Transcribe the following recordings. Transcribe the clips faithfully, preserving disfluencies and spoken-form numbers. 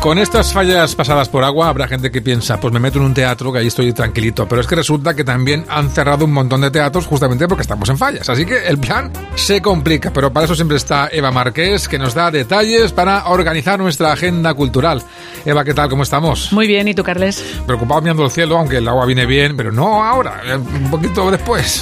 Con estas fallas pasadas por agua habrá gente que piensa, pues me meto en un teatro que ahí estoy tranquilito, pero es que resulta que también han cerrado un montón de teatros justamente porque estamos en fallas, así que el plan se complica, pero para eso siempre está Eva Marqués, que nos da detalles para organizar nuestra agenda cultural. Eva, ¿qué tal? ¿Cómo estamos? Muy bien, ¿y tú, Carles? Preocupado mirando el cielo, aunque el agua viene bien, pero no ahora, un poquito después.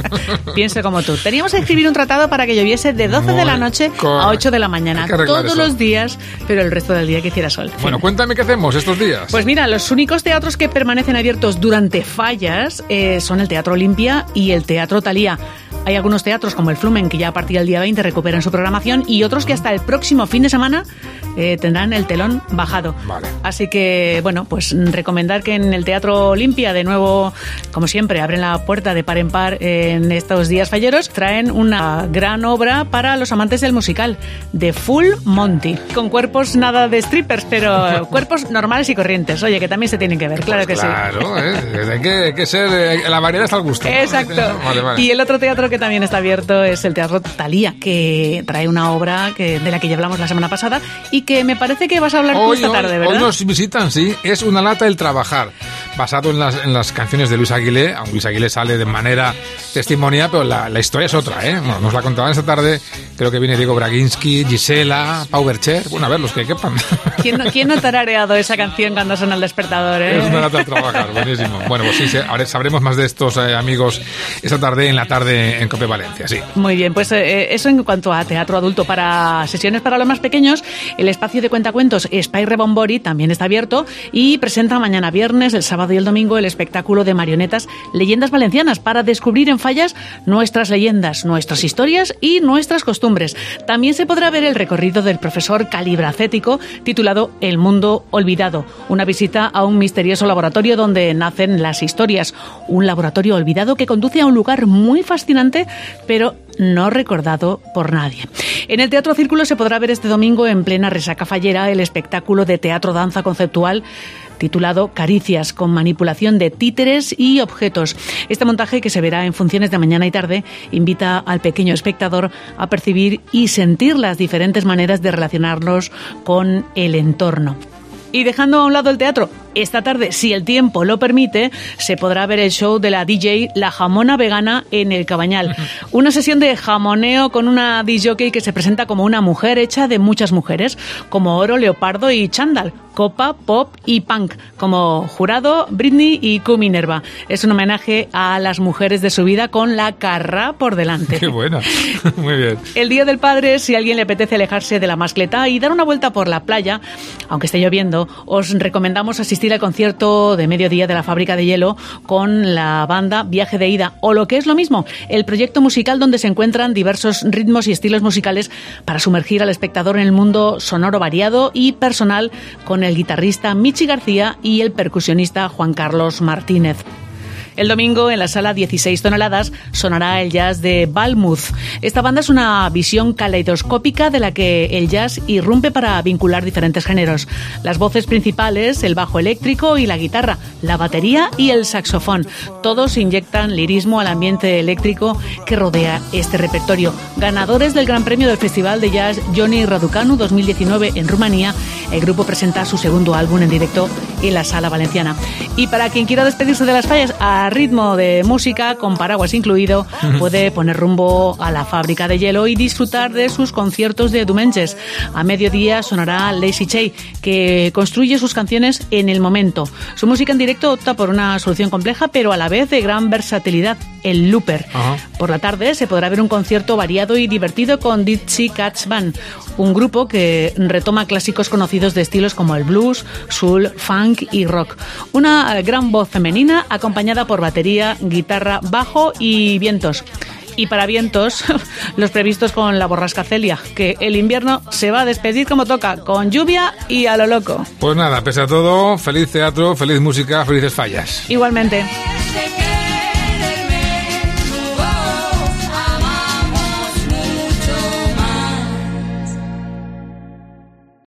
Pienso como tú. Teníamos que escribir un tratado para que lloviese de doce Muy de la noche correcto. a ocho de la mañana, todos eso. los días, pero el resto del día que hiciera sol. Bueno, fin. Cuéntame qué hacemos estos días. Pues mira, los únicos teatros que permanecen abiertos durante fallas eh, son el Teatro Olimpia y el Teatro Thalía. Hay algunos teatros como el Flumen que ya a partir del día veinte recuperan su programación y otros que hasta el próximo fin de semana eh, tendrán el telón bajado. Vale. Así que, bueno, pues recomendar que en el Teatro Olimpia, de nuevo, como siempre, abren la puerta de par en par en estos días falleros. Traen una gran obra para los amantes del musical, The Full Monty, con cuerpos nada de strippers, pero cuerpos normales y corrientes. Oye, que también se tienen que ver, claro pues que claro, sí. Claro, ¿eh? hay, que, hay que ser, eh, la variedad está al gusto. Exacto. Vale, vale. Y el otro teatro que también está abierto es el Teatro Thalía, que trae una obra que, de la que ya hablamos la semana pasada y que me parece que vas a hablar hoy, tú esta tarde, ¿verdad? Hoy nos visitan, sí. Es Una lata el trabajar, basado en las, en las canciones de Luis Aguilé. Aunque Luis Aguilé sale de manera testimonial, pero la, la historia es otra, ¿eh? Bueno, nos la contaban esta tarde. Creo que viene Diego Braginski, Gisela, Pau Bercher. Bueno, a ver, los que quepan. ¿Quién no, ¿quién no te ha tarareado esa canción cuando suena el despertador, eh? Es Una lata el trabajar, buenísimo. Bueno, pues sí, ahora sabremos más de estos eh, amigos esta tarde en la tarde en COPE Valencia, sí. Muy bien, pues eh, eso en cuanto a teatro adulto. Para sesiones para los más pequeños, el espacio de cuentacuentos Spy Rebombori también está abierto y presenta mañana viernes, el sábado y el domingo el espectáculo de marionetas Leyendas Valencianas para descubrir en fallas nuestras leyendas, nuestras historias y nuestras costumbres. También se podrá ver el recorrido del profesor calibracético titulado El Mundo Olvidado, una visita a un misterioso laboratorio donde nacen las historias, un laboratorio olvidado que conduce a un lugar muy fascinante, pero no recordado por nadie. En el Teatro Círculo se podrá ver este domingo, en plena resaca fallera, el espectáculo de teatro-danza conceptual titulado Caricias, con manipulación de títeres y objetos. Este montaje, que se verá en funciones de mañana y tarde, invita al pequeño espectador a percibir y sentir las diferentes maneras de relacionarnos con el entorno. Y dejando a un lado el teatro, esta tarde, si el tiempo lo permite, se podrá ver el show de la D J La Jamona Vegana en el Cabañal. Una sesión de jamoneo con una disc-jockey que se presenta como una mujer hecha de muchas mujeres, como oro, leopardo y chándal, copa, pop y punk, como Jurado, Britney y Q Minerva. Es un homenaje a las mujeres de su vida con la carra por delante. ¡Qué buena! Muy bien. El Día del Padre, si a alguien le apetece alejarse de la mascleta y dar una vuelta por la playa, aunque esté lloviendo, os recomendamos asistir al concierto de mediodía de la Fábrica de Hielo con la banda Viaje de Ida, o lo que es lo mismo, el proyecto musical donde se encuentran diversos ritmos y estilos musicales para sumergir al espectador en el mundo sonoro variado y personal, con el guitarrista Michi García y el percusionista Juan Carlos Martínez. El domingo, en la sala dieciséis toneladas, sonará el jazz de Balmuth. Esta banda es una visión caleidoscópica de la que el jazz irrumpe para vincular diferentes géneros. Las voces principales, el bajo eléctrico y la guitarra, la batería y el saxofón. Todos inyectan lirismo al ambiente eléctrico que rodea este repertorio. Ganadores del Gran Premio del Festival de Jazz Johnny Raducanu dos mil diecinueve en Rumanía, el grupo presenta su segundo álbum en directo en la Sala Valenciana. Y para quien quiera despedirse de las fallas a ritmo de música, con paraguas incluido, puede poner rumbo a la Fábrica de Hielo y disfrutar de sus conciertos de Dumenches. A mediodía sonará Lazy Che, que construye sus canciones en el momento. Su música en directo opta por una solución compleja, pero a la vez de gran versatilidad, el looper. Ajá. Por la tarde se podrá ver un concierto variado y divertido con Dixie Catch Band, un grupo que retoma clásicos conocidos de estilos como el blues, soul, funk y rock. Una gran voz femenina acompañada por batería, guitarra, bajo y vientos. Y para vientos, los previstos con la borrasca Celia, que el invierno se va a despedir como toca, con lluvia y a lo loco. Pues nada, pese a todo, feliz teatro, feliz música, felices fallas. Igualmente.